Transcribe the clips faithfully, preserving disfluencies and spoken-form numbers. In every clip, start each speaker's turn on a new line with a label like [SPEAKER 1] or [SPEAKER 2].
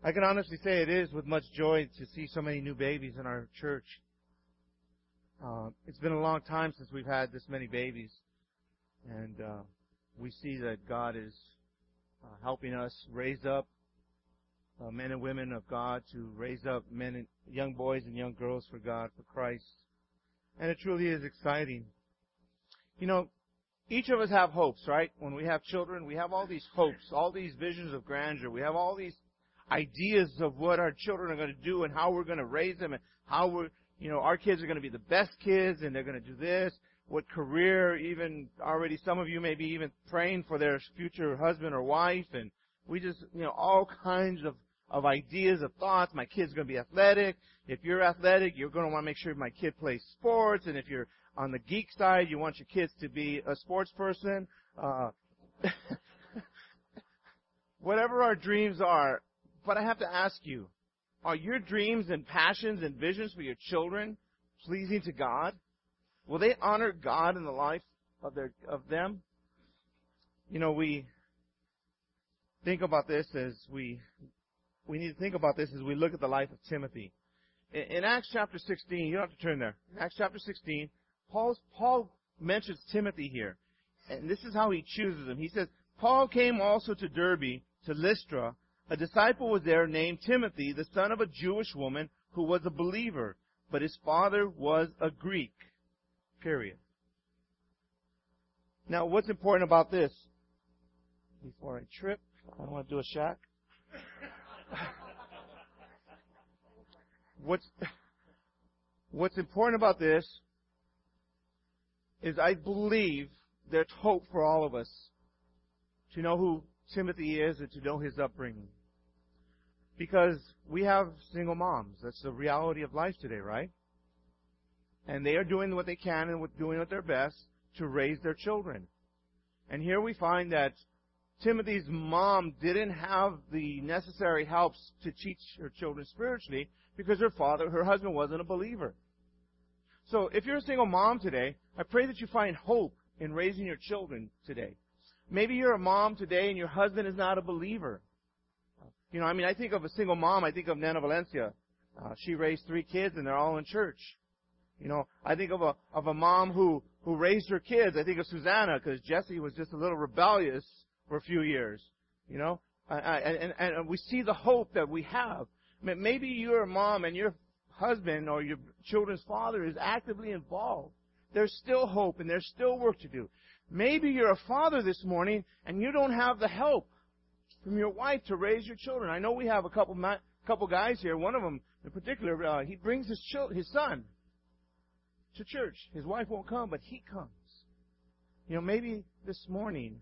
[SPEAKER 1] I can honestly say it is with much joy to see so many new babies in our church. Uh, it's been a long time since we've had this many babies, and uh, we see that God is uh, helping us raise up uh, men and women of God, to raise up men and young boys and young girls for God, for Christ. And it truly is exciting. You know, each of us have hopes, right? When we have children, we have all these hopes, all these visions of grandeur. We have all these ideas of what our children are going to do and how we're going to raise them and how we're, you know, our kids are going to be the best kids and they're going to do this, what career, even already some of you may be even praying for their future husband or wife, and we just, you know, all kinds of, of ideas, of thoughts. My kid's going to be athletic. If you're athletic, you're going to want to make sure my kid plays sports, and if you're on the geek side, you want your kids to be a sports person. Uh, whatever our dreams are, but I have to ask you, are your dreams and passions and visions for your children pleasing to God? Will they honor God in the life of their of them? You know, we think about this as we we need to think about this as we look at the life of Timothy. In, in Acts chapter sixteen, you don't have to turn there. In Acts chapter sixteen, Paul's, Paul mentions Timothy here, and this is how he chooses him. He says, Paul came also to Derbe, to Lystra. A disciple was there named Timothy, the son of a Jewish woman who was a believer, but his father was a Greek. Period. Now, what's important about this? Before I trip, I don't want to do a shack. What's, what's important about this is I believe there's hope for all of us to know who Timothy is and to know his upbringing. Because we have single moms. That's the reality of life today, right? And they are doing what they can and doing what their best to raise their children. And here we find that Timothy's mom didn't have the necessary helps to teach her children spiritually because her father, her husband, wasn't a believer. So if you're a single mom today, I pray that you find hope in raising your children today. Maybe you're a mom today and your husband is not a believer. You know, I mean, I think of a single mom, I think of Nana Valencia. Uh, she raised three kids and they're all in church. You know, I think of a of a mom who, who raised her kids. I think of Susanna, because Jesse was just a little rebellious for a few years. You know, I, I, and, and we see the hope that we have. Maybe you're a mom and your husband or your children's father is actively involved. There's still hope and there's still work to do. Maybe you're a father this morning and you don't have the help from your wife to raise your children. I know we have a couple ma- couple guys here. One of them in particular, uh, he brings his chil- his son to church. His wife won't come, but he comes. You know, maybe this morning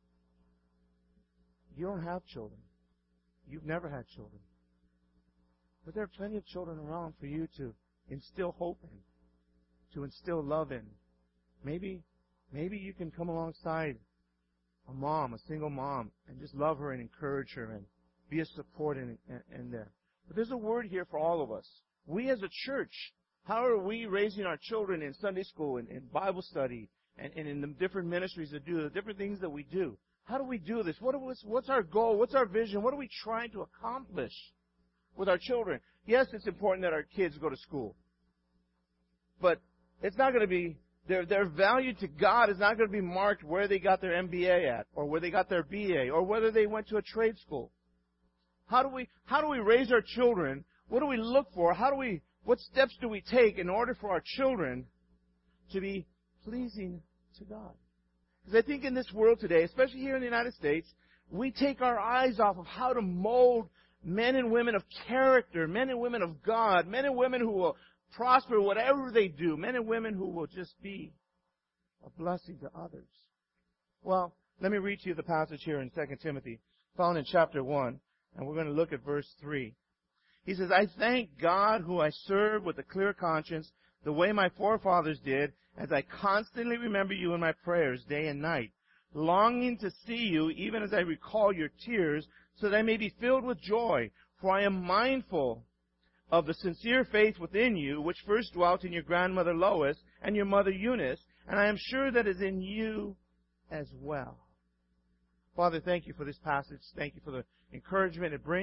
[SPEAKER 1] you don't have children. You've never had children. But there are plenty of children around for you to instill hope in, to instill love in. Maybe, maybe you can come alongside a mom, a single mom, and just love her and encourage her and be a support in, in, in there. But there's a word here for all of us. We as a church, how are we raising our children in Sunday school and in Bible study and, and in the different ministries that do, the different things that we do? How do we do this? What is, what's our goal? What's our vision? What are we trying to accomplish with our children? Yes, it's important that our kids go to school. But it's not going to be, their, their value to God is not going to be marked where they got their M B A at, or where they got their B A, or whether they went to a trade school. How do we, how do we raise our children? What do we look for? How do we, what steps do we take in order for our children to be pleasing to God? Because I think in this world today, especially here in the United States, we take our eyes off of how to mold men and women of character, men and women of God, men and women who will prosper whatever they do, men and women who will just be a blessing to others. Well, let me read to you the passage here in Second Timothy, found in chapter one, and we're going to look at verse three. He says, I thank God who I serve with a clear conscience, the way my forefathers did, as I constantly remember you in my prayers day and night, longing to see you even as I recall your tears, so that I may be filled with joy. For I am mindful of the sincere faith within you, which first dwelt in your grandmother Lois and your mother Eunice, and I am sure that is in you as well. Father, thank you for this passage. Thank you for the encouragement it brings.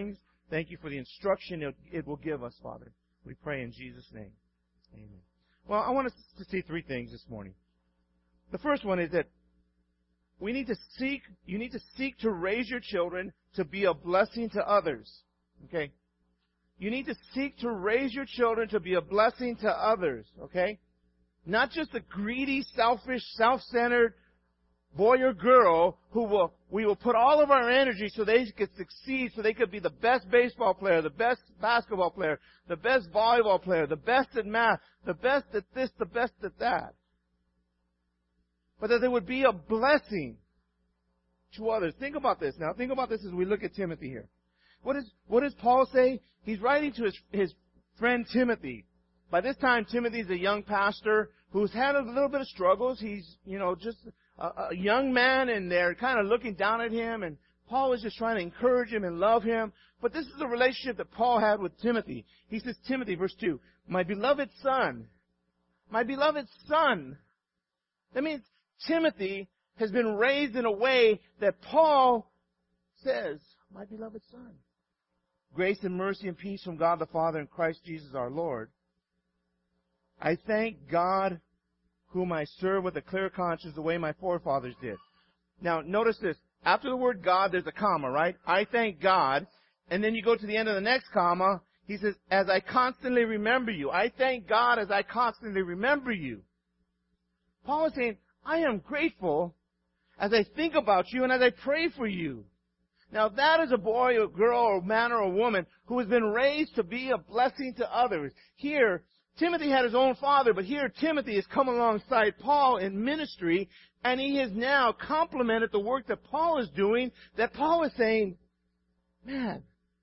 [SPEAKER 1] Thank you for the instruction it, it will give us, Father. We pray in Jesus' name. Amen. Well, I want us to see three things this morning. The first one is that we need to seek, you need to seek to raise your children to be a blessing to others. Okay? You need to seek to raise your children to be a blessing to others. Okay? Not just a greedy, selfish, self-centered boy or girl who will, we will put all of our energy so they could succeed, so they could be the best baseball player, the best basketball player, the best volleyball player, the best at math, the best at this, the best at that. But that there would be a blessing to others. Think about this now. Think about this as we look at Timothy here. What, is, what does Paul say? He's writing to his, his friend Timothy. By this time, Timothy's a young pastor who's had a little bit of struggles. He's, you know, just a, a young man, and they're kind of looking down at him. And Paul is just trying to encourage him and love him. But this is the relationship that Paul had with Timothy. He says, Timothy, verse two, my beloved son, my beloved son. That means Timothy has been raised in a way that Paul says, my beloved son. Grace and mercy and peace from God the Father and Christ Jesus our Lord. I thank God whom I serve with a clear conscience the way my forefathers did. Now, notice this. After the word God, there's a comma, right? I thank God. And then you go to the end of the next comma. He says, as I constantly remember you. I thank God as I constantly remember you. Paul is saying, I am grateful as I think about you and as I pray for you. Now that is a boy or girl or man or a woman who has been raised to be a blessing to others. Here, Timothy had his own father, but here Timothy has come alongside Paul in ministry, and he has now complimented the work that Paul is doing, that Paul is saying, man,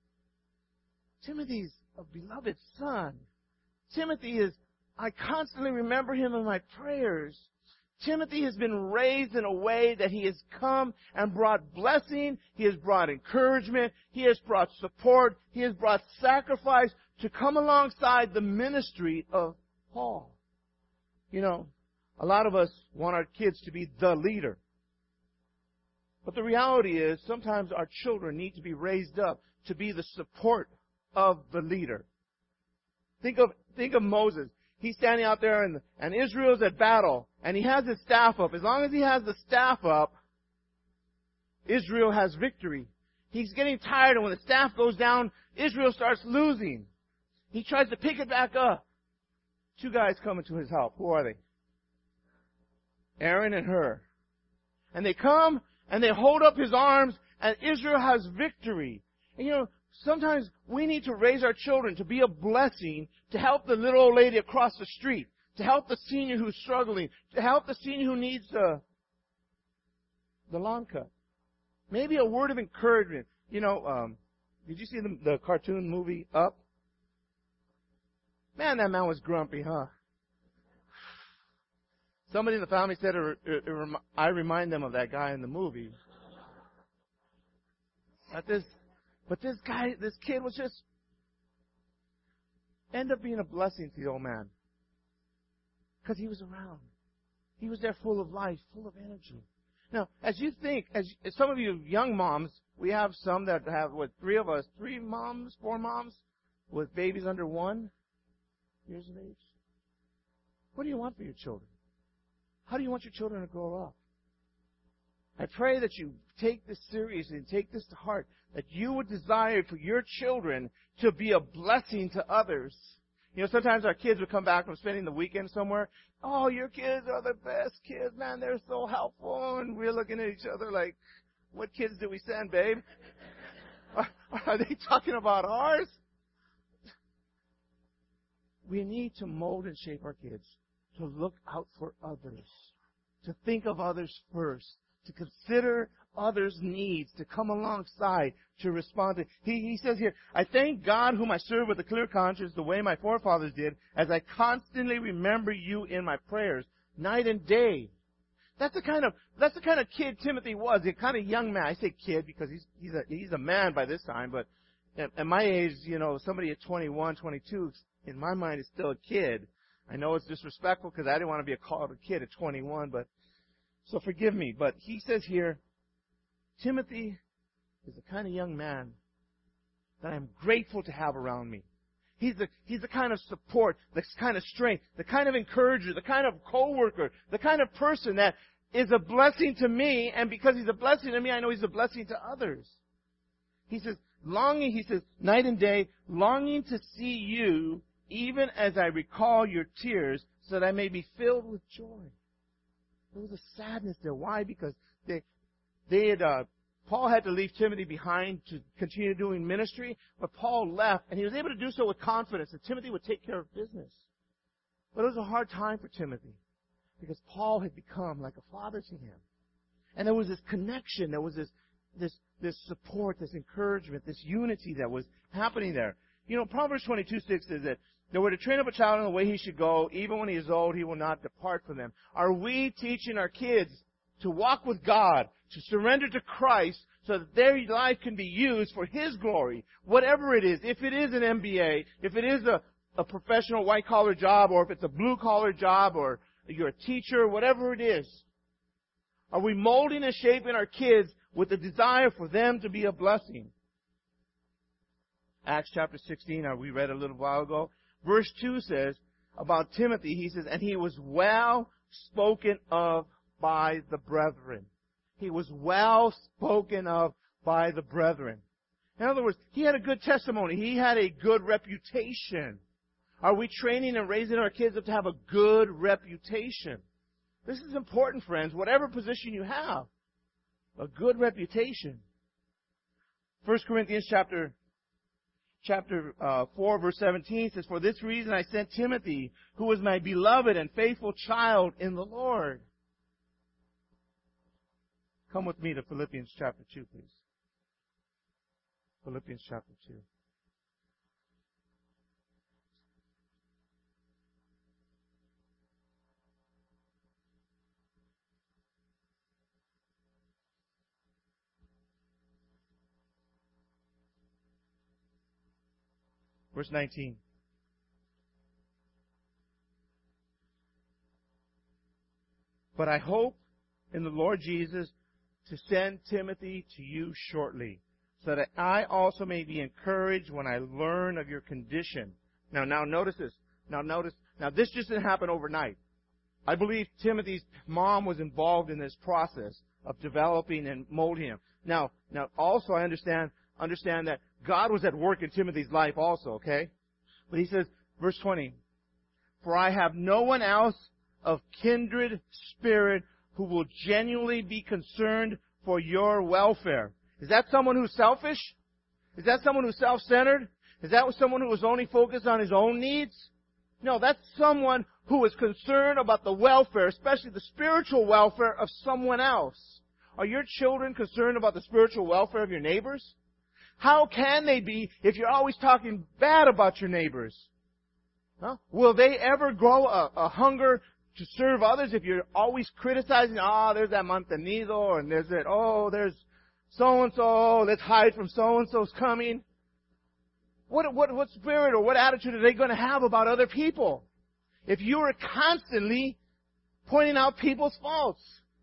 [SPEAKER 1] Timothy's a beloved son. Timothy is, I constantly remember him in my prayers. Timothy has been raised in a way that he has come and brought blessing, he has brought encouragement, he has brought support, he has brought sacrifice to come alongside the ministry of Paul. You know, a lot of us want our kids to be the leader. But the reality is sometimes our children need to be raised up to be the support of the leader. Think of, think of Moses. He's standing out there and, and Israel's at battle and he has his staff up. As long as he has the staff up, Israel has victory. He's getting tired, and when the staff goes down, Israel starts losing. He tries to pick it back up. Two guys coming to his help. Who are they? Aaron and Hur. And they come and they hold up his arms, and Israel has victory. And you know, sometimes we need to raise our children to be a blessing, to help the little old lady across the street, to help the senior who's struggling, to help the senior who needs the, the lawn cut. Maybe a word of encouragement. You know, um, did you see the, the cartoon movie Up? Man, that man was grumpy, huh? Somebody in the family said, it, it, it, I remind them of that guy in the movie. But this, but this guy, this kid was just, end up being a blessing to the old man. Because he was around. He was there full of life, full of energy. Now, as you think, as, as some of you young moms, we have some that have, what, three of us, three moms, four moms, with babies under one years of age. What do you want for your children? How do you want your children to grow up? I pray that you take this seriously and take this to heart, that you would desire for your children to be a blessing to others. You know, sometimes our kids would come back from spending the weekend somewhere. Oh, your kids are the best kids, man. They're so helpful. And we're looking at each other like, what kids did we send, babe? Are, are they talking about ours? We need to mold and shape our kids to look out for others, to think of others first, to consider others' needs, to come alongside, to respond to. He, he says here, I thank God whom I serve with a clear conscience the way my forefathers did, as I constantly remember you in my prayers, night and day. That's the kind of, that's the kind of kid Timothy was, the kind of young man. I say kid because he's, he's a, he's a man by this time, but at, at my age, you know, somebody at twenty-one, twenty-two, in my mind is still a kid. I know it's disrespectful because I didn't want to be a called a kid at twenty-one, but so forgive me. But he says here, Timothy is the kind of young man that I'm grateful to have around me. He's the, he's the kind of support, the kind of strength, the kind of encourager, the kind of co-worker, the kind of person that is a blessing to me, and because he's a blessing to me, I know he's a blessing to others. He says, longing, he says, night and day, longing to see you, even as I recall your tears, so that I may be filled with joy. There was a sadness there. Why? Because they, they had, uh, Paul had to leave Timothy behind to continue doing ministry, but Paul left, and he was able to do so with confidence that Timothy would take care of business. But it was a hard time for Timothy, because Paul had become like a father to him. And there was this connection, there was this, this, this support, this encouragement, this unity that was happening there. You know, Proverbs twenty-two six says that, that we're to train up a child in the way he should go, even when he is old, he will not depart from them. Are we teaching our kids to walk with God, to surrender to Christ, so that their life can be used for His glory, whatever it is? If it is an M B A, if it is a, a professional white-collar job, or if it's a blue-collar job, or you're a teacher, whatever it is. Are we molding and shaping our kids with a desire for them to be a blessing? Acts chapter sixteen, we read a little while ago. Verse two says about Timothy, he says, and he was well spoken of by the brethren. He was well spoken of by the brethren. In other words, he had a good testimony. He had a good reputation. Are we training and raising our kids up to have a good reputation? This is important, friends, whatever position you have. A good reputation. First Corinthians chapter Chapter uh, four, verse seventeen says, for this reason I sent Timothy, who was my beloved and faithful child in the Lord. Come with me to Philippians chapter two, please. Philippians chapter two. Verse nineteen. But I hope in the Lord Jesus to send Timothy to you shortly, so that I also may be encouraged when I learn of your condition. Now, now notice this. Now notice, now this just didn't happen overnight. I believe Timothy's mom was involved in this process of developing and molding him. Now, now also I understand, understand that God was at work in Timothy's life also, okay? But he says, verse twenty, for I have no one else of kindred spirit who will genuinely be concerned for your welfare. Is that someone who's selfish? Is that someone who's self-centered? Is that someone who is only focused on his own needs? No, that's someone who is concerned about the welfare, especially the spiritual welfare of someone else. Are your children concerned about the spiritual welfare of your neighbors? How can they be if you're always talking bad about your neighbors? Huh? Will they ever grow a, a hunger to serve others if you're always criticizing? Oh, there's that mantenido, and there's that, oh, there's so-and-so, let's hide from so-and-so's coming. What, what, what spirit or what attitude are they going to have about other people if you are constantly pointing out people's faults?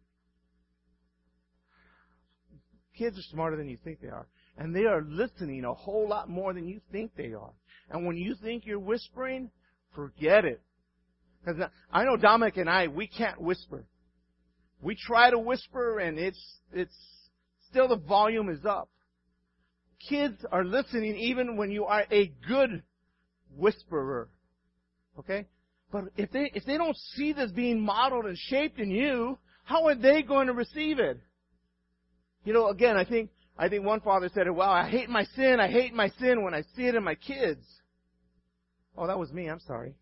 [SPEAKER 1] Kids are smarter than you think they are. And they are listening a whole lot more than you think they are. And when you think you're whispering, forget it. Because I know Dominic and I, we can't whisper. We try to whisper, and it's it's still the volume is up. Kids are listening even when you are a good whisperer. Okay? But if they if they don't see this being modeled and shaped in you, how are they going to receive it? You know, again, I think I think one father said it, wow, I hate my sin, I hate my sin when I see it in my kids. Oh, that was me, I'm sorry.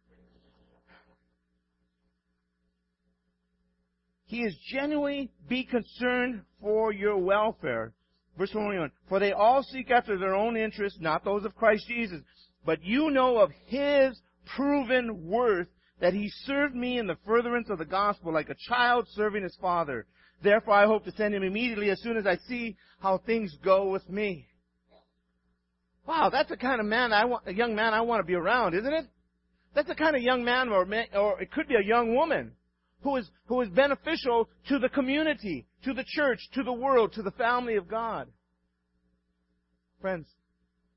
[SPEAKER 1] He is genuinely be concerned for your welfare. Verse twenty-one, for they all seek after their own interests, not those of Christ Jesus. But you know of His proven worth, that He served me in the furtherance of the gospel like a child serving his father. Therefore, I hope to send him immediately as soon as I see how things go with me. Wow, that's the kind of man I want, a young man I want to be around, isn't it? That's the kind of young man, or man, or it could be a young woman, who is who is beneficial to the community, to the church, to the world, to the family of God. Friends,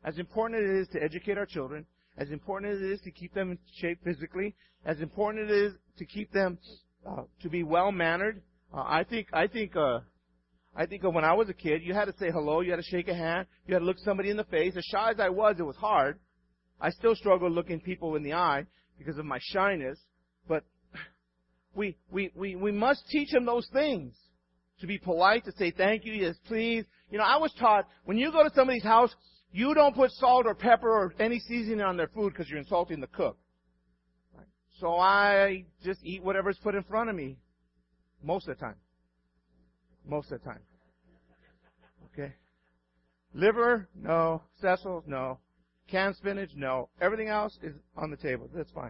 [SPEAKER 1] As important as it is to educate our children, as important as it is to keep them in shape physically, as important as it is to keep them uh, to be well-mannered, uh, I think, I think, uh, I think of when I was a kid, you had to say hello, you had to shake a hand, you had to look somebody in the face. As shy as I was, it was hard. I still struggle looking people in the eye because of my shyness, but we, we, we, we must teach them those things. To be polite, to say thank you, yes please. You know, I was taught, when you go to somebody's house, you don't put salt or pepper or any seasoning on their food because you're insulting the cook. So I just eat whatever's put in front of me. Most of the time. Most of the time. Okay? Liver? No. Cecil? No. Canned spinach? No. Everything else is on the table. That's fine.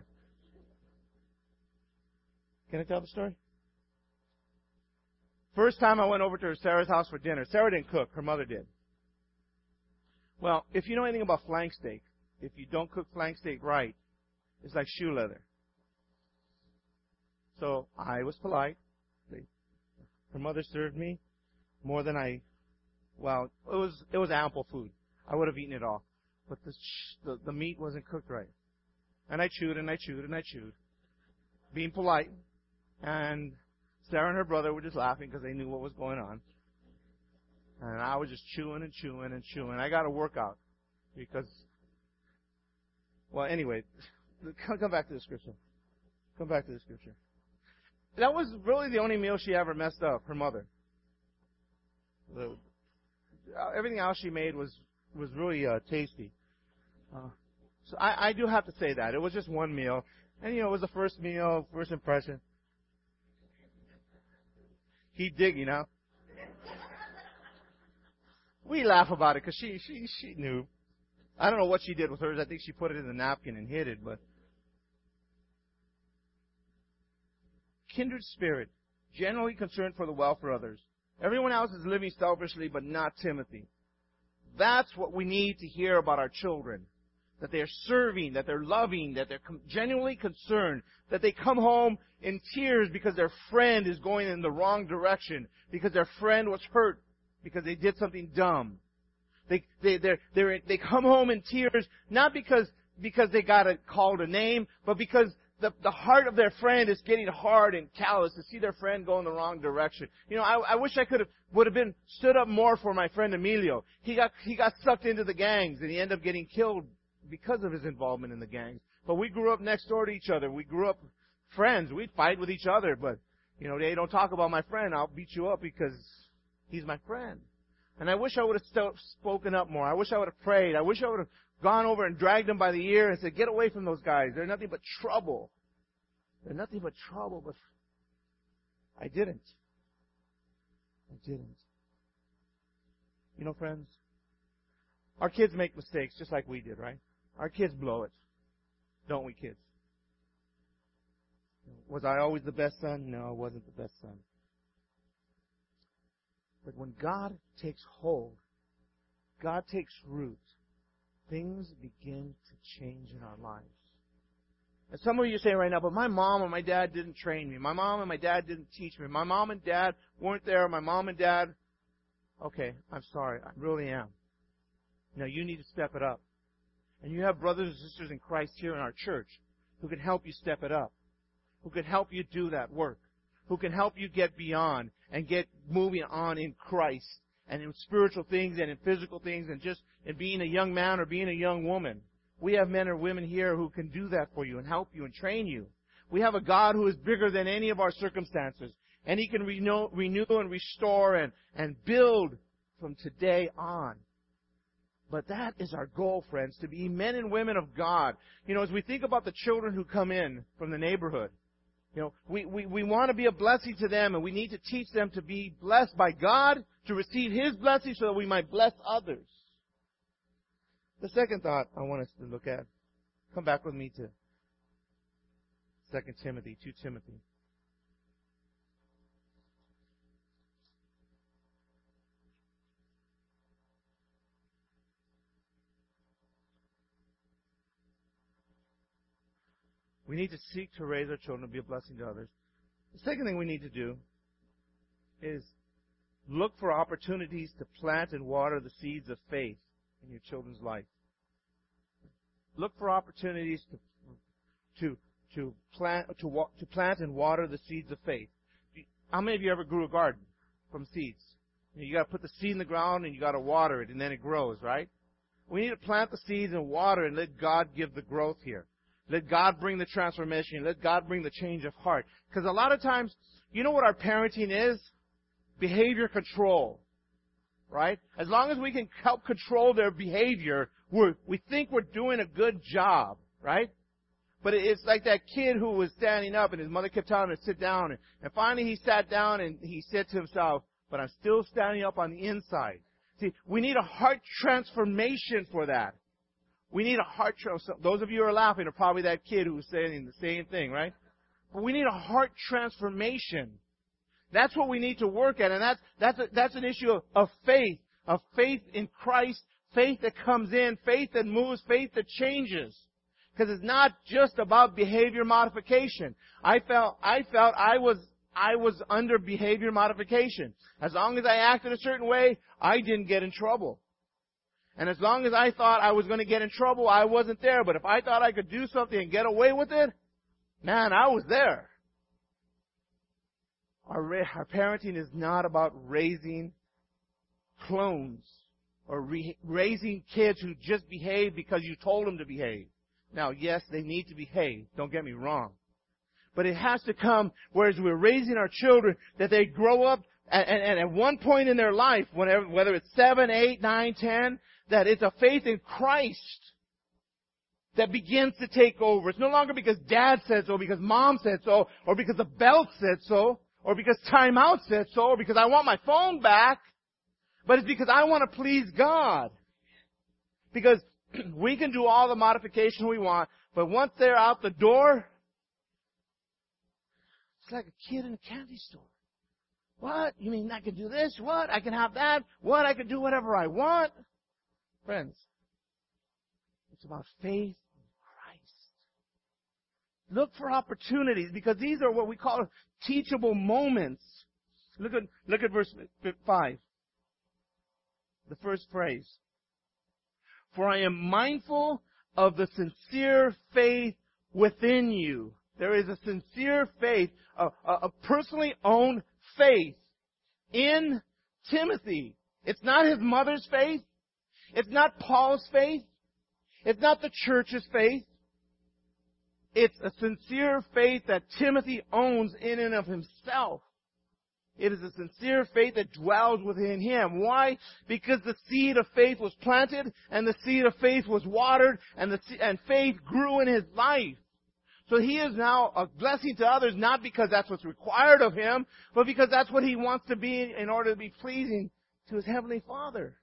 [SPEAKER 1] Can I tell the story? First time I went over to Sarah's house for dinner. Sarah didn't cook. Her mother did. Well, if you know anything about flank steak, if you don't cook flank steak right, it's like shoe leather. So I was polite. Her mother served me more than I, well, it was it was ample food. I would have eaten it all. But the, the, the meat wasn't cooked right. And I chewed and I chewed and I chewed, being polite. And Sarah and her brother were just laughing because they knew what was going on. And I was just chewing and chewing and chewing. I got a workout because, well, anyway, come back to the scripture. Come back to the scripture. That was really the only meal she ever messed up, her mother. The, everything else she made was, was really uh, tasty. Uh, so I, I do have to say that. It was just one meal. And, you know, it was the first meal, first impression. Keep digging, huh? We laugh about it because she, she, she knew. I don't know what she did with hers. I think she put it in the napkin and hid it, but kindred spirit, generally concerned for the welfare of others. Everyone else is living selfishly, but not Timothy. That's what we need to hear about our children. That they're serving, that they're loving, that they're genuinely concerned, that they come home in tears because their friend is going in the wrong direction, because their friend was hurt, because they did something dumb. They they they they they come home in tears not because because they got a, called a name, but because the the heart of their friend is getting hard and callous to see their friend go in the wrong direction. You know, I, I wish I could have would have been stood up more for my friend Emilio. He got he got sucked into the gangs and he ended up getting killed because of his involvement in the gangs. But we grew up next door to each other. We grew up friends. We'd fight with each other, but you know, they don't talk about my friend. I'll beat you up because he's my friend. And I wish I would have st- spoken up more. I wish I would have prayed. I wish I would have gone over and dragged them by the ear and said, get away from those guys. They're nothing but trouble. They're nothing but trouble, but I didn't. I didn't. You know, friends, our kids make mistakes just like we did, right? Our kids blow it. Don't we, kids? Was I always the best son? No, I wasn't the best son. But when God takes hold, God takes root, things begin to change in our lives. And some of you say right now, but my mom and my dad didn't train me. My mom and my dad didn't teach me. My mom and dad weren't there. My mom and dad... Okay, I'm sorry. I really am. Now, you need to step it up. And you have brothers and sisters in Christ here in our church who can help you step it up, who can help you do that work, who can help you get beyond and get moving on in Christ and in spiritual things and in physical things and just in being a young man or being a young woman. We have men or women here who can do that for you and help you and train you. We have a God who is bigger than any of our circumstances, and He can renew, renew and restore and, and build from today on. But that is our goal, friends, to be men and women of God. You know, as we think about the children who come in from the neighborhood, you know, we, we, we want to be a blessing to them, and we need to teach them to be blessed by God, to receive His blessing so that we might bless others. The second thought I want us to look at, come back with me to Second Timothy, Second Timothy. We need to seek to raise our children to be a blessing to others. The second thing we need to do is look for opportunities to plant and water the seeds of faith in your children's life. look for opportunities to to to plant to wa- to plant and water the seeds of faith. How many of you ever grew a garden from seeds? You got to put the seed in the ground and you got to water it, and then it grows, right? We need to plant the seeds and water and let God give the growth here. Let God bring the transformation. Let God bring the change of heart. Because a lot of times, you know what our parenting is? Behavior control. Right? As long as we can help control their behavior, we're, we think we're doing a good job. Right? But it's like that kid who was standing up and his mother kept telling him to sit down. And, and finally he sat down and he said to himself, but I'm still standing up on the inside. See, we need a heart transformation for that. We need a heart transformation. Those of you who are laughing are probably that kid who was saying the same thing, right? But we need a heart transformation. That's what we need to work at. And that's, that's, a, that's an issue of, of faith, of faith in Christ, faith that comes in, faith that moves, faith that changes. Because it's not just about behavior modification. I felt, I felt I was, I was under behavior modification. As long as I acted a certain way, I didn't get in trouble. And as long as I thought I was going to get in trouble, I wasn't there. But if I thought I could do something and get away with it, man, I was there. Our, our parenting is not about raising clones or re- raising kids who just behave because you told them to behave. Now, yes, they need to behave. Don't get me wrong. But it has to come, whereas we're raising our children, that they grow up, and, and at one point in their life, whenever, whether it's seven, eight, nine, ten, that it's a faith in Christ that begins to take over. It's no longer because dad said so, because mom said so, or because the belt said so, or because timeout said so, or because I want my phone back, but it's because I want to please God. Because we can do all the modification we want, but once they're out the door, it's like a kid in a candy store. What? You mean I can do this? What? I can have that? What? I can do whatever I want? Friends, it's about faith in Christ. Look for opportunities, because these are what we call teachable moments. Look at, look at verse five. The first phrase. For I am mindful of the sincere faith within you. There is a sincere faith, a, a, a personally owned faith in Timothy. It's not his mother's faith. It's not Paul's faith. It's not the church's faith. It's a sincere faith that Timothy owns in and of himself. It is a sincere faith that dwells within him. Why? Because the seed of faith was planted, and the seed of faith was watered, and the and faith grew in his life. So he is now a blessing to others, not because that's what's required of him, but because that's what he wants to be in order to be pleasing to his Heavenly Father.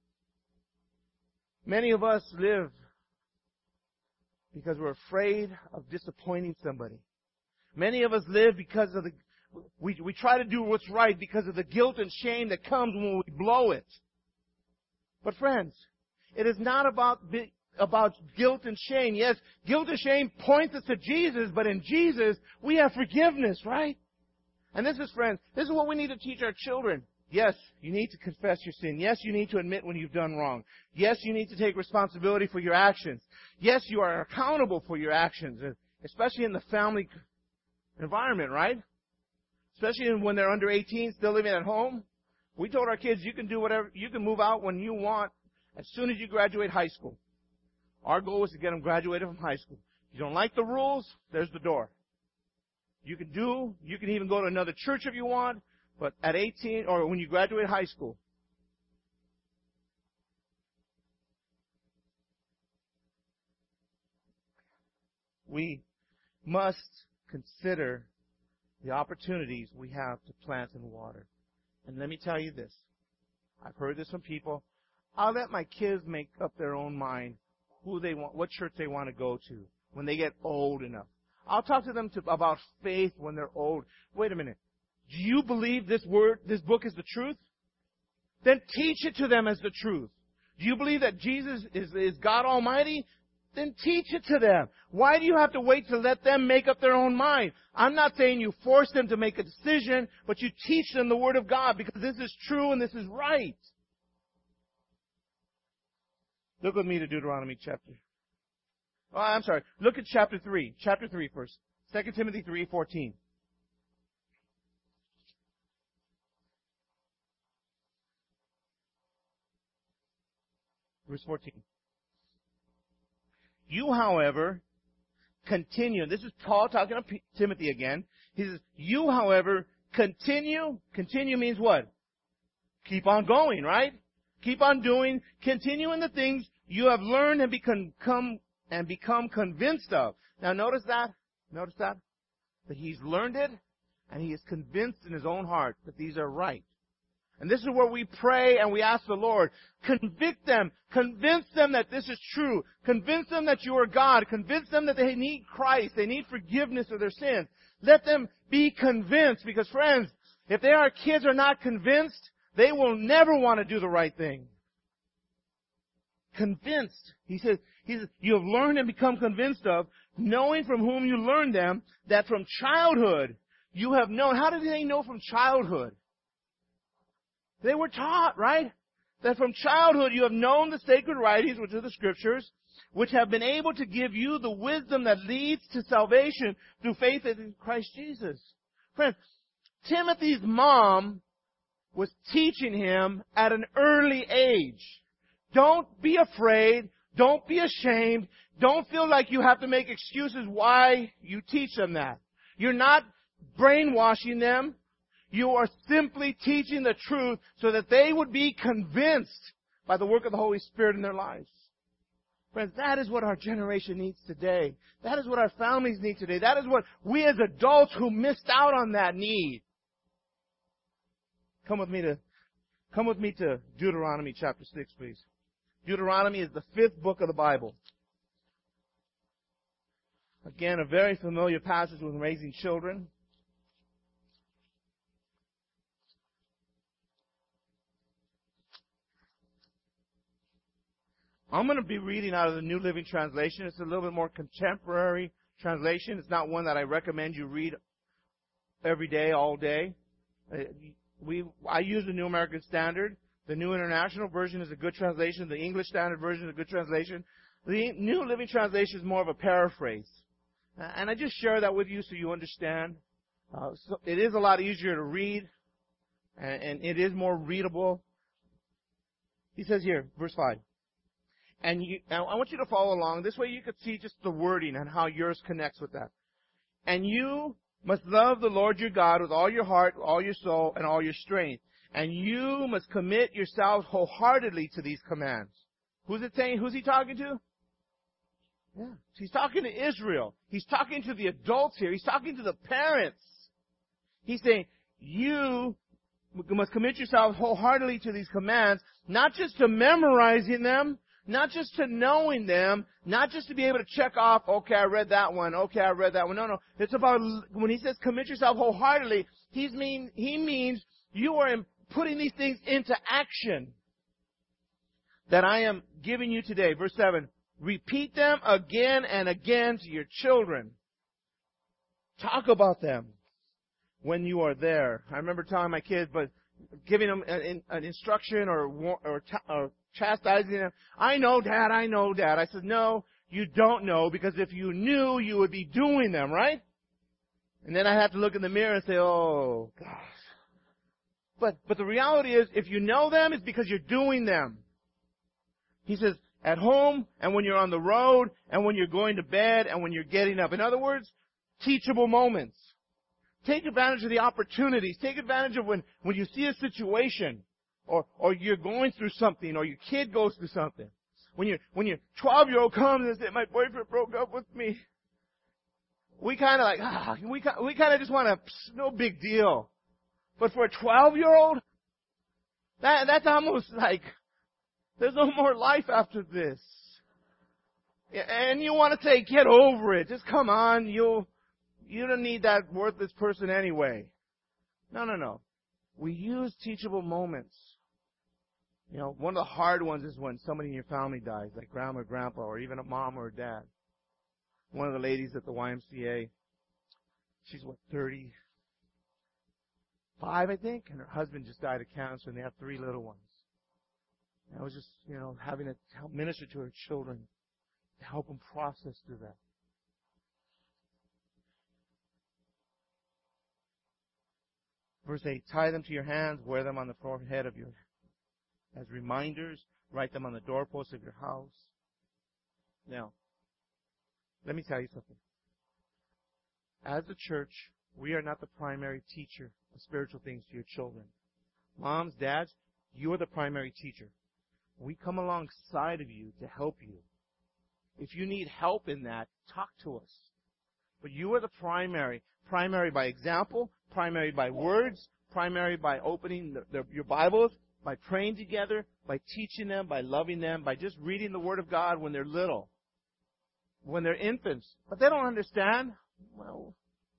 [SPEAKER 1] Many of us live because we're afraid of disappointing somebody. Many of us live because of the, we, we try to do what's right because of the guilt and shame that comes when we blow it. But friends, it is not about, about guilt and shame. Yes, guilt and shame points us to Jesus, but in Jesus, we have forgiveness, right? And this is, friends, this is what we need to teach our children. Yes, you need to confess your sin. Yes, you need to admit when you've done wrong. Yes, you need to take responsibility for your actions. Yes, you are accountable for your actions, especially in the family environment, right? Especially when they're under eighteen, still living at home. We told our kids, you can do whatever, you can move out when you want as soon as you graduate high school. Our goal was to get them graduated from high school. If you don't like the rules, there's the door. You can do, you can even go to another church if you want. But at eighteen, or when you graduate high school, we must consider the opportunities we have to plant and water. And let me tell you this. I've heard this from people. I'll let my kids make up their own mind who they want, what church they want to go to when they get old enough. I'll talk to them to, about faith when they're old. Wait a minute. Do you believe this word, this book is the truth? Then teach it to them as the truth. Do you believe that Jesus is, is God Almighty? Then teach it to them. Why do you have to wait to let them make up their own mind? I'm not saying you force them to make a decision, but you teach them the Word of God because this is true and this is right. Look with me to Deuteronomy chapter Oh, I'm sorry. Look at chapter three. Chapter three first. Second Timothy three fourteen. Verse fourteen. You, however, continue. This is Paul talking to Timothy again. He says, you, however, continue. Continue means what? Keep on going, right? Keep on doing. Continue in the things you have learned and become, and become convinced of. Now notice that. Notice that. That he's learned it and he is convinced in his own heart that these are right. And this is where we pray and we ask the Lord, convict them, convince them that this is true, convince them that you are God, convince them that they need Christ, they need forgiveness of their sins. Let them be convinced, because friends, if their kids are not convinced, they will never want to do the right thing. Convinced. He says, he says, you have learned and become convinced of, knowing from whom you learned them, that from childhood you have known. How did they know from childhood? They were taught, right? That from childhood you have known the sacred writings, which are the scriptures, which have been able to give you the wisdom that leads to salvation through faith in Christ Jesus. Friends, Timothy's mom was teaching him at an early age. Don't be afraid. Don't be ashamed. Don't feel like you have to make excuses why you teach them that. You're not brainwashing them. You are simply teaching the truth so that they would be convinced by the work of the Holy Spirit in their lives. Friends, that is what our generation needs today. That is what our families need today. That is what we as adults who missed out on that need. Come with me to, come with me to Deuteronomy chapter six, please. Deuteronomy is the fifth book of the Bible. Again, a very familiar passage with raising children. I'm going to be reading out of the New Living Translation. It's a little bit more contemporary translation. It's not one that I recommend you read every day, all day. We, I use the New American Standard. The New International Version is a good translation. The English Standard Version is a good translation. The New Living Translation is more of a paraphrase. And I just share that with you so you understand. Uh, so it is a lot easier to read, and, and it is more readable. He says here, verse five. And you, I want you to follow along. This way you could see just the wording and how yours connects with that. And you must love the Lord your God with all your heart, all your soul, and all your strength. And you must commit yourselves wholeheartedly to these commands. Who's it saying? Who's he talking to? Yeah. He's talking to Israel. He's talking to the adults here. He's talking to the parents. He's saying, you must commit yourselves wholeheartedly to these commands, not just to memorizing them, not just to knowing them, not just to be able to check off, okay, I read that one, okay, I read that one. No, no. It's about, when he says commit yourself wholeheartedly, he's mean, he means you are putting these things into action that I am giving you today. Verse seven, repeat them again and again to your children. Talk about them when you are there. I remember telling my kids, but giving them an, an instruction or, or, or chastising them. I know, Dad, I know, Dad. I said, no, you don't know, because if you knew, you would be doing them, right? And then I have to look in the mirror and say, oh, gosh. But, but the reality is, if you know them, it's because you're doing them. He says, at home, and when you're on the road, and when you're going to bed, and when you're getting up. In other words, teachable moments. Take advantage of the opportunities. Take advantage of when, when you see a situation, or, or you're going through something, or your kid goes through something. When your, when your twelve-year-old comes and says, my boyfriend broke up with me. We kind of like, ah, we, we kind of just want to, no big deal. But for a twelve-year-old, that, that's almost like, there's no more life after this. And you want to say, get over it. Just come on. You'll, you don't need that worthless person anyway. No, no, no. We use teachable moments. You know, one of the hard ones is when somebody in your family dies, like grandma or grandpa, or even a mom or a dad. One of the ladies at the Y M C A, she's what, thirty-five, I think, and her husband just died of cancer, and they have three little ones. And I was just, you know, having to help minister to her children. to help them process through that. Verse eight, tie them to your hands, wear them on the forehead of your, as reminders, write them on the doorposts of your house. Now, let me tell you something. As a church, we are not the primary teacher of spiritual things to your children. Moms, dads, you are the primary teacher. We come alongside of you to help you. If you need help in that, talk to us. But you are the primary. Primary by example, primary by words, primary by opening the, the, your Bibles, by praying together, by teaching them, by loving them, by just reading the Word of God when they're little, when they're infants. But they don't understand. Well,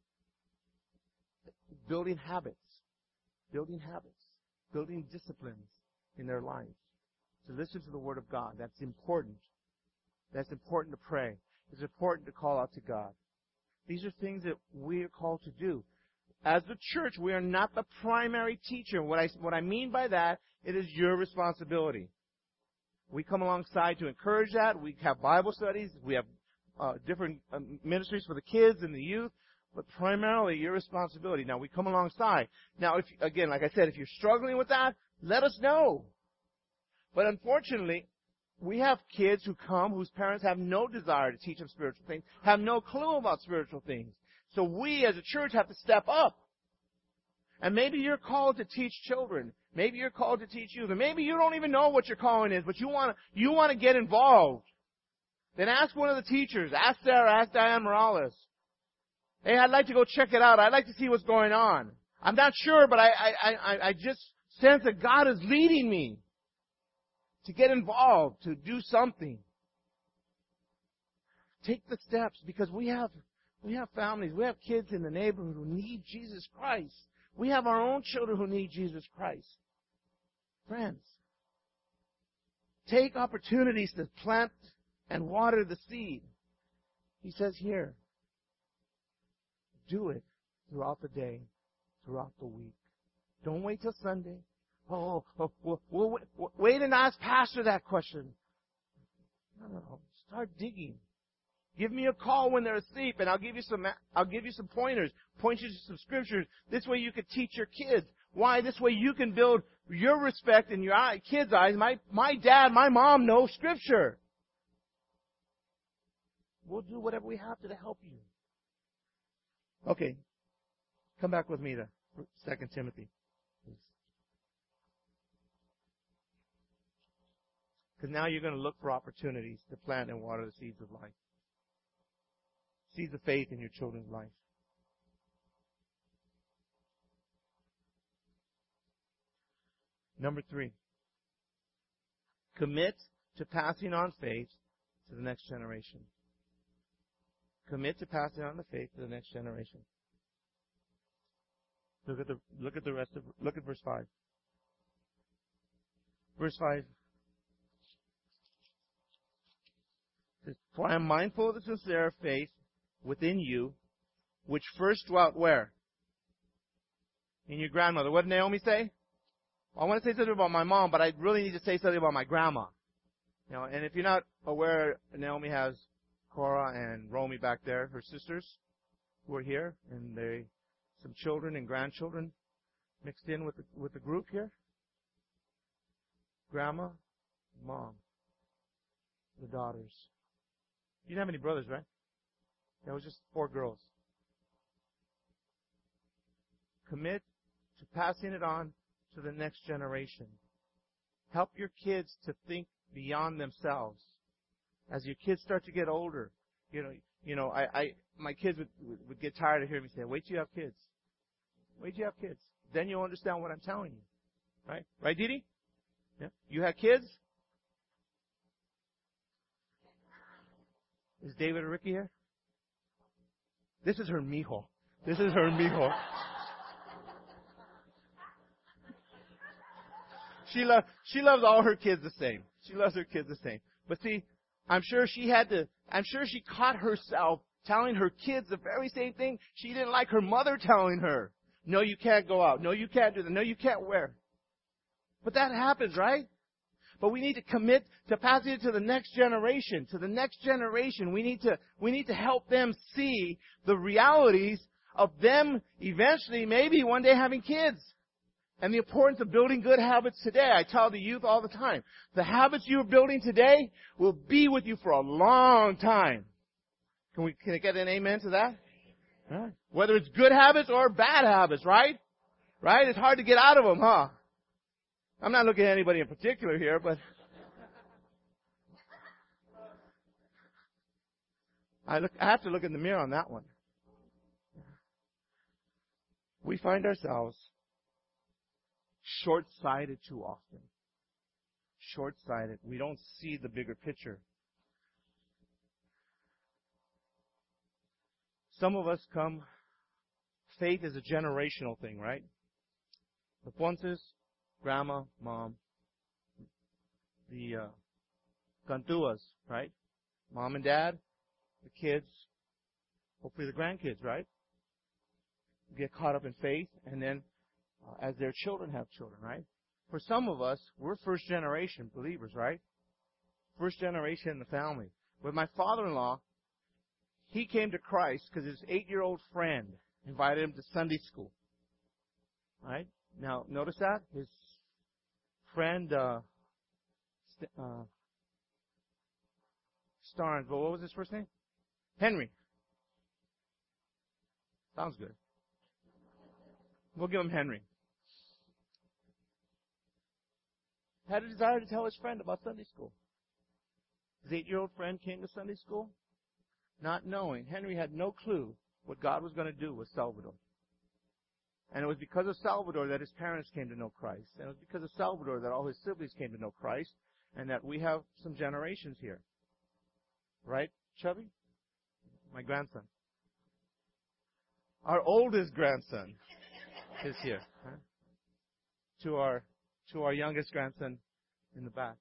[SPEAKER 1] building habits, building habits, building disciplines in their lives. To listen to the Word of God. That's important. That's important to pray. It's important to call out to God. These are things that we are called to do. As the church, we are not the primary teacher. What I, what I mean by that, it is your responsibility. We come alongside to encourage that. We have Bible studies. We have uh, different uh, ministries for the kids and the youth. But primarily, your responsibility. Now, we come alongside. Now, if again, like I said, if you're struggling with that, let us know. But unfortunately, we have kids who come whose parents have no desire to teach them spiritual things, have no clue about spiritual things. So we as a church have to step up. And maybe you're called to teach children. Maybe you're called to teach youth. And maybe you don't even know what your calling is, but you want to, you want to get involved. Then ask one of the teachers. Ask Sarah, ask Diane Morales. Hey, I'd like to go check it out. I'd like to see what's going on. I'm not sure, but I, I, I, I just sense that God is leading me to get involved, to do something. Take the steps, because we have we have families, we have kids in the neighborhood who need Jesus Christ. We have our own children who need Jesus Christ. Friends, take opportunities to plant and water the seed. He says here, do it throughout the day, throughout the week. Don't wait till Sunday. Oh, oh we'll, we'll wait, wait and ask Pastor that question. No, no, no. Start digging. Give me a call when they're asleep, and I'll give you some. I'll give you some pointers. Point you to some scriptures. This way, you can teach your kids. Why? This way, you can build your respect in your eye, kids' eyes. My my dad, my mom know Scripture. We'll do whatever we have to to help you. Okay, come back with me to Second Timothy, please. Because now you're going to look for opportunities to plant and water the seeds of life. Seeds of faith in your children's life. Number three. Commit to passing on faith to the next generation. Commit to passing on the faith to the next generation. Look at the look at the rest of look at verse five. Verse five says, "For I am mindful of the sincere faith within you, which first dwelt where? In your grandmother." What did Naomi say? Well, I want to say something about my mom, but I really need to say something about my grandma. You know, and if you're not aware, Naomi has Cora and Romy back there, her sisters, who are here, and they some children and grandchildren mixed in with the, with the group here. Grandma, mom, the daughters. You didn't have any brothers, right? That was just four girls. Commit to passing it on to the next generation. Help your kids to think beyond themselves. As your kids start to get older, you know, you know, I, I my kids would, would, would get tired of hearing me say, "Wait till you have kids. Wait till you have kids. Then you'll understand what I'm telling you." Right? Right, Dee Dee? Yeah. You have kids? Is David or Ricky here? This is her mijo. This is her mijo. She loves she loves all her kids the same. She loves her kids the same. But see, I'm sure she had to. I'm sure she caught herself telling her kids the very same thing she didn't like her mother telling her. No, you can't go out. No, you can't do that. No, you can't wear. But that happens, right? but we need to commit to passing it to the next generation. To the next generation, we need to we need to help them see the realities of them eventually, maybe one day having kids. And the importance of building good habits today. I tell the youth all the time, the habits you're building today will be with you for a long time. Can we can I get an amen to that? Right. Whether it's good habits or bad habits, right? Right? It's hard to get out of them, huh? I'm not looking at anybody in particular here, but I look I have to look in the mirror on that one. We find ourselves short-sighted too often. Short-sighted. We don't see the bigger picture. Some of us come, faith is a generational thing, right? The Ponces, grandma, mom, the uh, Cantuas, right? Mom and dad, the kids, hopefully the grandkids, right? Get caught up in faith, and then uh, as their children have children, right? For some of us, we're first generation believers, right? First generation in the family. With my father-in-law, he came to Christ because his eight-year-old friend invited him to Sunday school. Right? Now, notice that? His friend, uh, St- uh, Starnes, but what was his first name? Henry. Sounds good. We'll give him Henry. Had a desire to tell his friend about Sunday school. His eight-year-old friend came to Sunday school, not knowing. Henry had no clue what God was going to do with Salvador. And it was because of Salvador that his parents came to know Christ. And it was because of Salvador that all his siblings came to know Christ, and that we have some generations here. Right, Chubby? My grandson. Our oldest grandson is here. Huh? To our to our youngest grandson in the back.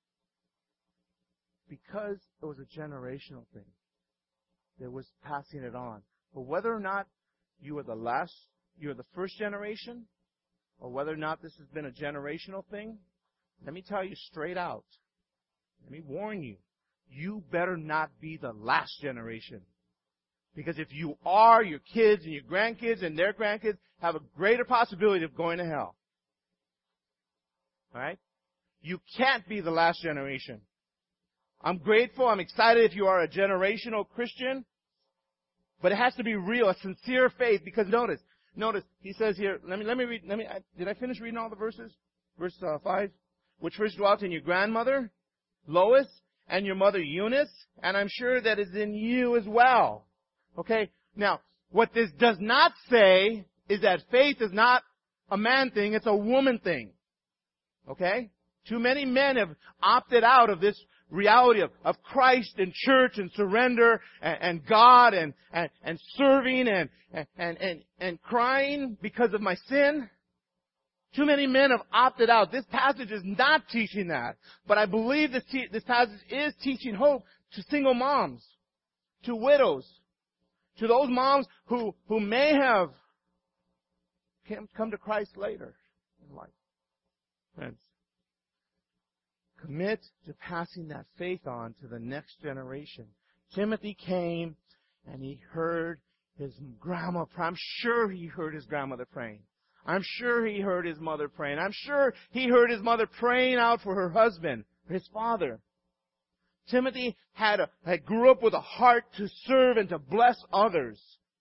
[SPEAKER 1] Because it was a generational thing. There was passing it on. But whether or not you are the last, you're the first generation, or whether or not this has been a generational thing, let me tell you straight out. Let me warn you. You better not be the last generation. Because if you are, your kids and your grandkids and their grandkids have a greater possibility of going to hell. All right? You can't be the last generation. I'm grateful, I'm excited if you are a generational Christian, but it has to be real, a sincere faith, because notice, notice, he says here, let me, let me read, let me, did I finish reading all the verses? Verse uh, five, which first dwelt in your grandmother, Lois, and your mother Eunice, and I'm sure that is in you as well. Okay? Now, what this does not say is that faith is not a man thing, it's a woman thing. Okay? Too many men have opted out of this reality of, of Christ and church and surrender and, and God and, and, and serving and, and, and, and crying because of my sin. Too many men have opted out. This passage is not teaching that. But I believe this, te- this passage is teaching hope to single moms, to widows, to those moms who, who may have come to Christ later in life. Friends, commit to passing that faith on to the next generation. Timothy came and he heard his grandma pray. I'm sure he heard his grandmother praying. I'm sure he heard his mother praying. I'm sure he heard his mother praying out for her husband, for his father. Timothy had a, had grew up with a heart to serve and to bless others.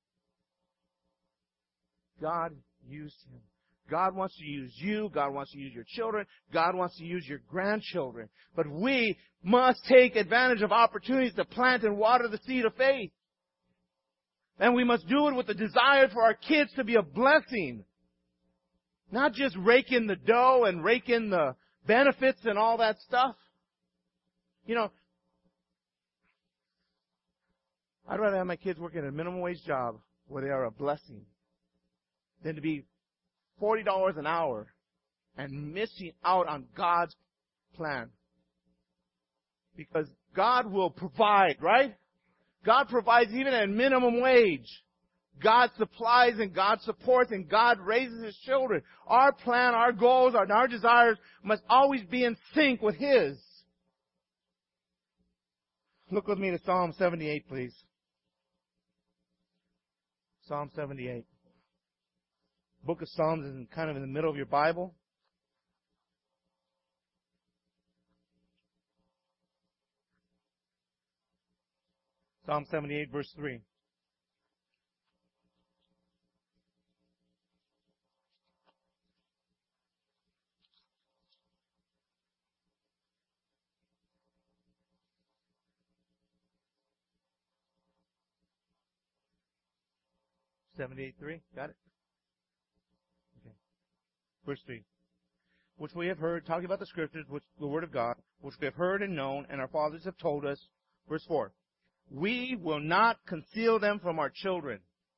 [SPEAKER 1] God used him. God wants to use you. God wants to use your children. God wants to use your grandchildren. But we must take advantage of opportunities to plant and water the seed of faith. And we must do it with the desire for our kids to be a blessing. Not just rake in the dough and rake in the benefits and all that stuff. You know, I'd rather have my kids working at a minimum wage job where they are a blessing than to be forty dollars an hour and missing out on God's plan. Because God will provide, right? God provides even at minimum wage. God supplies and God supports and God raises His children. Our plan, our goals, and our desires must always be in sync with His. Look with me to Psalm seventy-eight, please. Psalm seventy-eight. Book of Psalms is kind of in the middle of your Bible. Psalm seventy-eight, verse three. seventy-eight, three. Got it? Okay. Verse three. Which we have heard, talking about the Scriptures, which the Word of God, which we have heard and known, and our fathers have told us. Verse four. We will not conceal them from our children.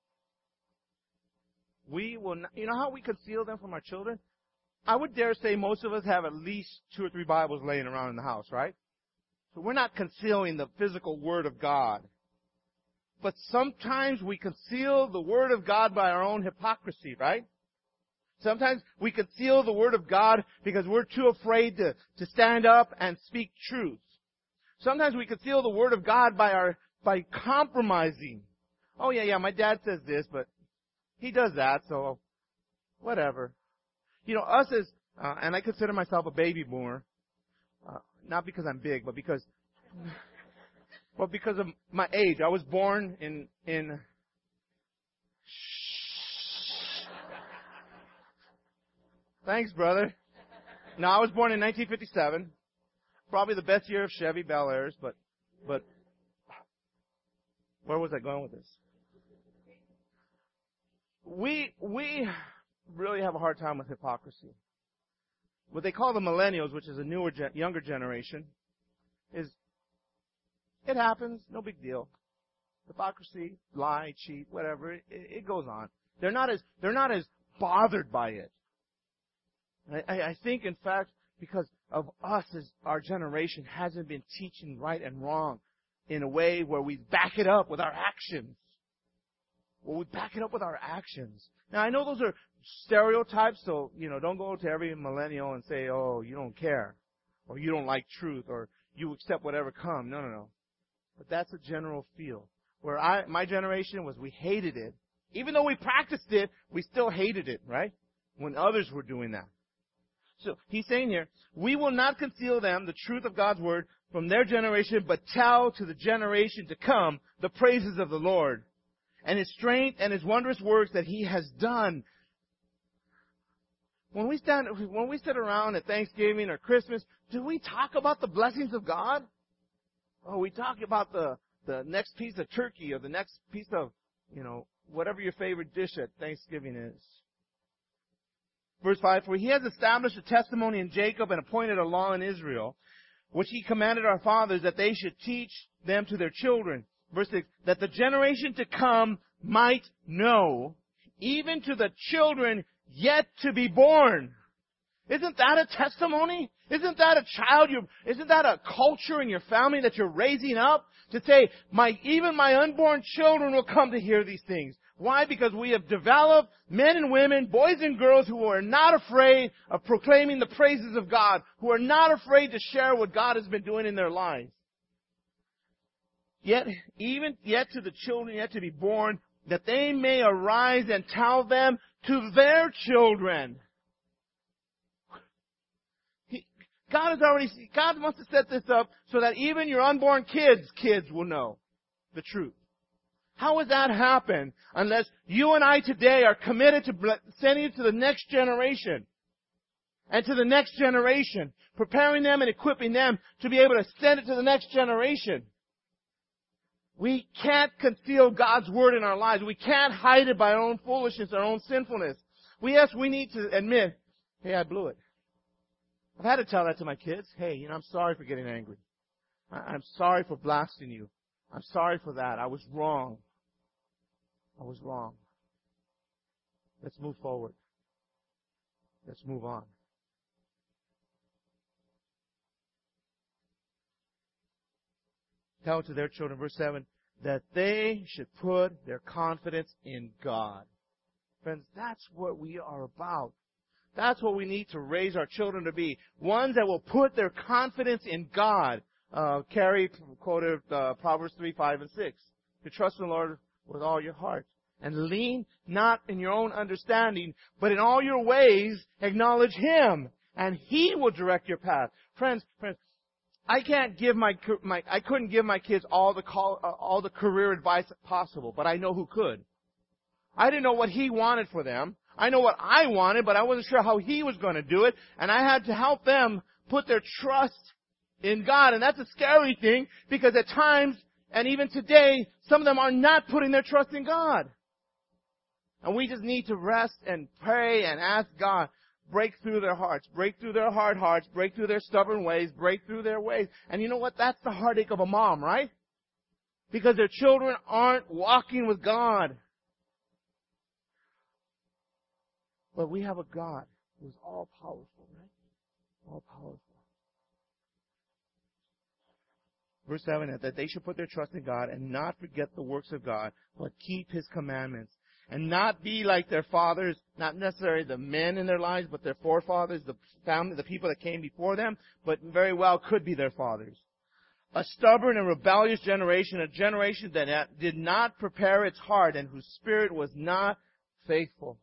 [SPEAKER 1] We will not, you know how we conceal them from our children? I would dare say most of us have at least two or three Bibles laying around in the house, right? So we're not concealing the physical Word of God. But sometimes we conceal the Word of God by our own hypocrisy, right? Sometimes we conceal the Word of God because we're too afraid to, to stand up and speak truth. Sometimes we conceal the Word of God by our by compromising. Oh yeah, yeah, my dad says this, but he does that, so whatever. You know, us as, uh, and I consider myself a baby boomer, uh, not because I'm big, but because, well, because of my age. I was born in in. Thanks, brother. No, I was born in nineteen fifty-seven. Probably the best year of Chevy Bel Airs, but, but, where was I going with this? We, we really have a hard time with hypocrisy. What they call the millennials, which is a newer, gen- younger generation, is, it happens, no big deal. Hypocrisy, lie, cheat, whatever, it, it goes on. They're not as, they're not as bothered by it. I, I think, in fact, because of us as our generation hasn't been teaching right and wrong in a way where we back it up with our actions. Well, we back it up with our actions. Now, I know those are stereotypes, so, you know, don't go to every millennial and say, oh, you don't care, or you don't like truth, or you accept whatever comes. No, no, no. But that's a general feel. Where I, my generation was, we hated it. Even though we practiced it, we still hated it, right? When others were doing that. So he's saying here, we will not conceal them, the truth of God's word, from their generation, but tell to the generation to come the praises of the Lord and His strength and His wondrous works that He has done. When we stand, when we sit around at Thanksgiving or Christmas, do we talk about the blessings of God? Oh, we talk about the, the next piece of turkey or the next piece of, you know, whatever your favorite dish at Thanksgiving is. Verse five, for He has established a testimony in Jacob and appointed a law in Israel, which He commanded our fathers that they should teach them to their children. Verse six, that the generation to come might know, even to the children yet to be born. Isn't that a testimony? Isn't that a child? You, isn't that a culture in your family that you're raising up to say, my, even my unborn children will come to hear these things? Why? Because we have developed men and women, boys and girls who are not afraid of proclaiming the praises of God, who are not afraid to share what God has been doing in their lives. Yet, even yet to the children yet to be born, that they may arise and tell them to their children. He, God has already, God wants to set this up so that even your unborn kids, kids will know the truth. How would that happen unless you and I today are committed to sending it to the next generation and to the next generation, preparing them and equipping them to be able to send it to the next generation? We can't conceal God's Word in our lives. We can't hide it by our own foolishness, our own sinfulness. We, yes, we need to admit, hey, I blew it. I've had to tell that to my kids. Hey, you know, I'm sorry for getting angry. I'm sorry for blasting you. I'm sorry for that. I was wrong. I was wrong. Let's move forward. Let's move on. Tell to their children, verse seven, that they should put their confidence in God. Friends, that's what we are about. That's what we need to raise our children to be. Ones that will put their confidence in God. Uh, Carrie quoted uh, Proverbs three, five, and six. To trust in the Lord with all your heart. And lean not in your own understanding, but in all your ways acknowledge Him. And He will direct your path. Friends, friends, I can't give my, my I couldn't give my kids all the call, uh, all the career advice possible, but I know who could. I didn't know what He wanted for them. I know what I wanted, but I wasn't sure how He was going to do it. And I had to help them put their trust in God. And that's a scary thing, because at times, and even today, some of them are not putting their trust in God. And we just need to rest and pray and ask God, break through their hearts, break through their hard hearts, break through their stubborn ways, break through their ways. And you know what? That's the heartache of a mom, right? Because their children aren't walking with God. But we have a God who's all powerful, right? All powerful. Verse seven, that they should put their trust in God and not forget the works of God, but keep His commandments. And not be like their fathers, not necessarily the men in their lives, but their forefathers, the family, the people that came before them, but very well could be their fathers. A stubborn and rebellious generation, a generation that did not prepare its heart and whose spirit was not faithful.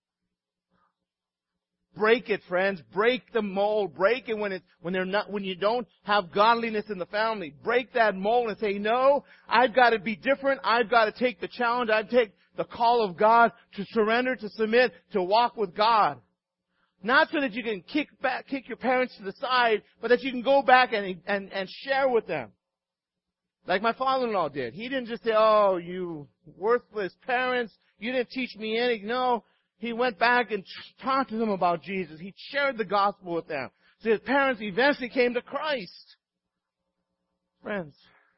[SPEAKER 1] Break it, friends. Break the mold. Break it when it when they're not when you don't have godliness in the family. Break that mold and say, no, I've got to be different. I've got to take the challenge. I've take the call of God to surrender, to submit, to walk with God. Not so that you can kick back, kick your parents to the side, but that you can go back and and and share with them. Like my father-in-law did. He didn't just say, oh, you worthless parents, you didn't teach me anything. No. He went back and talked to them about Jesus. He shared the gospel with them. So his parents eventually came to Christ. Friends,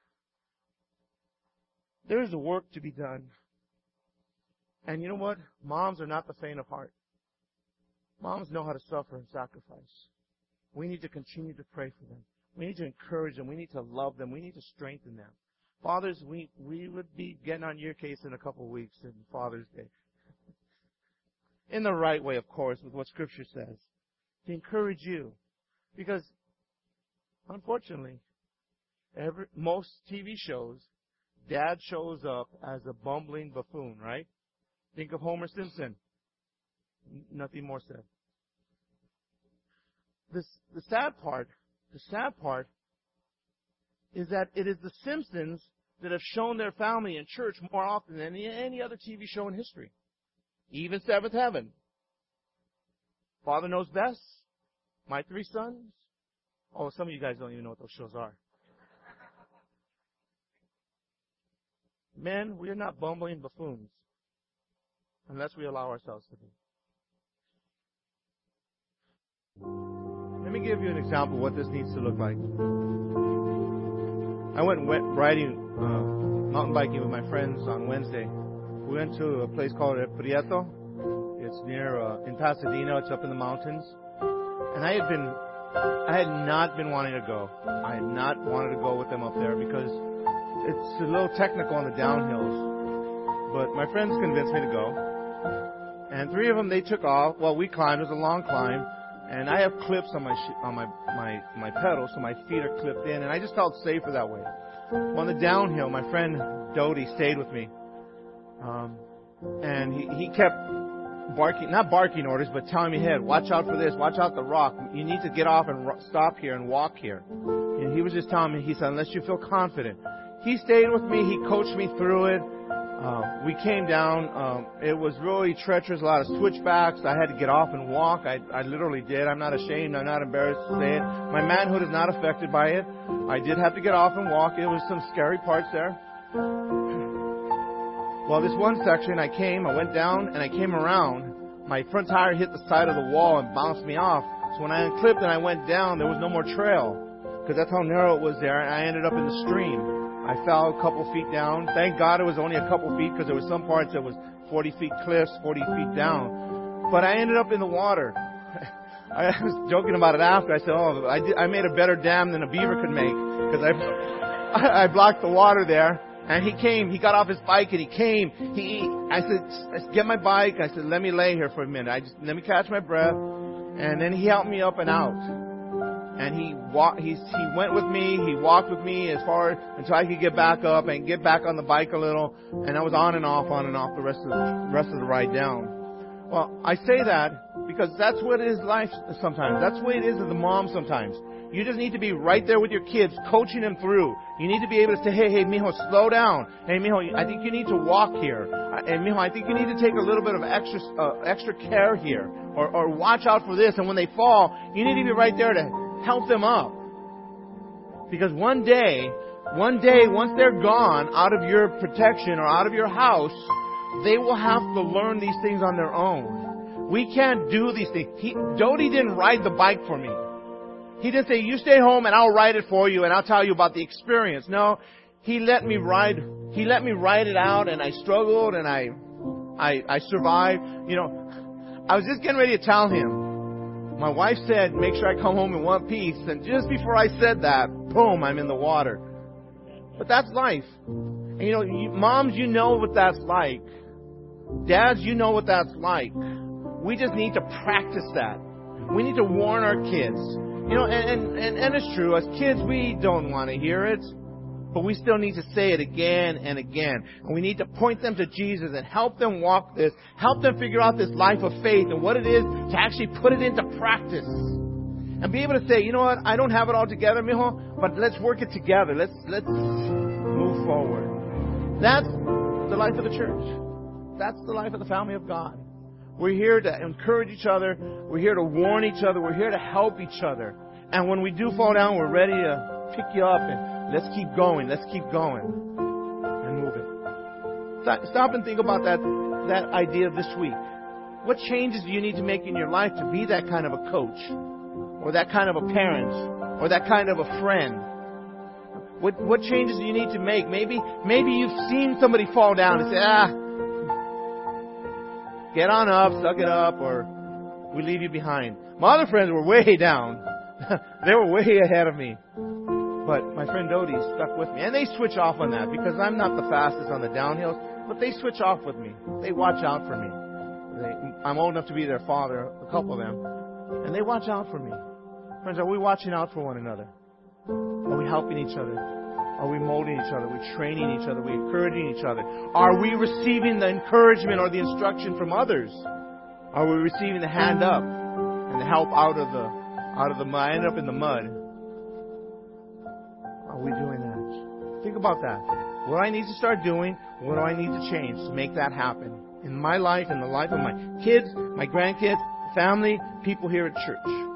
[SPEAKER 1] there is a work to be done. And you know what? Moms are not the faint of heart. Moms know how to suffer and sacrifice. We need to continue to pray for them. We need to encourage them. We need to love them. We need to strengthen them. Fathers, we, we would be getting on your case in a couple of weeks in Father's Day. In the right way, of course, with what Scripture says. To encourage you. Because, unfortunately, every, most T V shows, Dad shows up as a bumbling buffoon, right? Think of Homer Simpson. N- nothing more said. This, the sad part, the sad part is that it is the Simpsons that have shown their family in church more often than any, any other T V show in history. Even Seventh Heaven. Father Knows Best. My Three Sons. Oh, some of you guys don't even know what those shows are. Men, we are not bumbling buffoons. Unless we allow ourselves to be. Let me give you an example of what this needs to look like. I went riding, uh, mountain biking with my friends on Wednesday. We went to a place called El Prieto. It's near, uh, in Pasadena. It's up in the mountains. And I had been, I had not been wanting to go. I had not wanted to go with them up there because it's a little technical on the downhills. But my friends convinced me to go. And three of them, they took off. Well, we climbed. It was a long climb. And I have clips on my, sh- on my, my, my pedals, so my feet are clipped in. And I just felt safer that way. On the downhill, my friend Dodie stayed with me. Um, and he, he kept barking, not barking orders, but telling me, hey, watch out for this, watch out the rock. You need to get off and ro- stop here and walk here. And he was just telling me, he said, unless you feel confident. He stayed with me. He coached me through it. Um, we came down. Um, it was really treacherous, a lot of switchbacks. I had to get off and walk. I, I literally did. I'm not ashamed. I'm not embarrassed to say it. My manhood is not affected by it. I did have to get off and walk. It was some scary parts there. Well, this one section, I came, I went down, and I came around. My front tire hit the side of the wall and bounced me off. So when I unclipped and I went down, there was no more trail. Because that's how narrow it was there, and I ended up in the stream. I fell a couple feet down. Thank God it was only a couple feet, because there were some parts that was forty feet cliffs, forty feet down. But I ended up in the water. I was joking about it after. I said, oh, I, did, I made a better dam than a beaver could make, because I, I blocked the water there.
[SPEAKER 2] And he came, he got off his bike and he came. He, I said, get my bike. I said, let me lay here for a minute. I just, let me catch my breath. And then he helped me up and out. And he walked, he, he went with me, he walked with me as far until I could get back up and get back on the bike a little. And I was on and off, on and off the rest of the rest of the ride down. Well, I say that because that's what it is life sometimes. That's the way it is as a mom sometimes. You just need to be right there with your kids, coaching them through. You need to be able to say, hey, hey, mijo, slow down. Hey, mijo, I think you need to walk here. And mijo, I think you need to take a little bit of extra uh, extra care here. Or, or watch out for this. And when they fall, you need to be right there to help them up. Because one day, one day, once they're gone out of your protection or out of your house, they will have to learn these things on their own. We can't do these things. He, Dodie didn't ride the bike for me. He didn't say, you stay home and I'll ride it for you and I'll tell you about the experience. No, he let me ride, he let me ride it out, and I struggled and I, I, I survived. You know, I was just getting ready to tell him. My wife said, make sure I come home in one piece. And just before I said that, boom, I'm in the water. But that's life. And you know, you, moms, you know what that's like. Dads, you know what that's like. We just need to practice that. We need to warn our kids. You know, and, and, and it's true. As kids, we don't want to hear it. But we still need to say it again and again. And we need to point them to Jesus and help them walk this. Help them figure out this life of faith and what it is to actually put it into practice. And be able to say, you know what, I don't have it all together, mijo, but let's work it together. Let's, let's move forward. That's the life of the church. That's the life of the family of God. We're here to encourage each other. We're here to warn each other. We're here to help each other. And when we do fall down, we're ready to pick you up and let's keep going. Let's keep going and move it. Stop and think about that, that idea this week. What changes do you need to make in your life to be that kind of a coach, or that kind of a parent, or that kind of a friend? What, what changes do you need to make? Maybe, maybe you've seen somebody fall down and say, ah, get on up, suck it up, or we leave you behind. My other friends were way down. They were way ahead of me. But my friend Dodie stuck with me. And they switch off on that because I'm not the fastest on the downhills. But they switch off with me. They watch out for me. They, I'm old enough to be their father, a couple of them. And they watch out for me. Friends, are we watching out for one another? Are we helping each other? Are we molding each other? Are we training each other? Are we encouraging each other? Are we receiving the encouragement or the instruction from others? Are we receiving the hand up and the help out of the out of the mud? I end up in the mud. Are we doing that? Think about that. What do I need to start doing? What do I need to change to make that happen in my life, in the life of my kids, my grandkids, family, people here at church?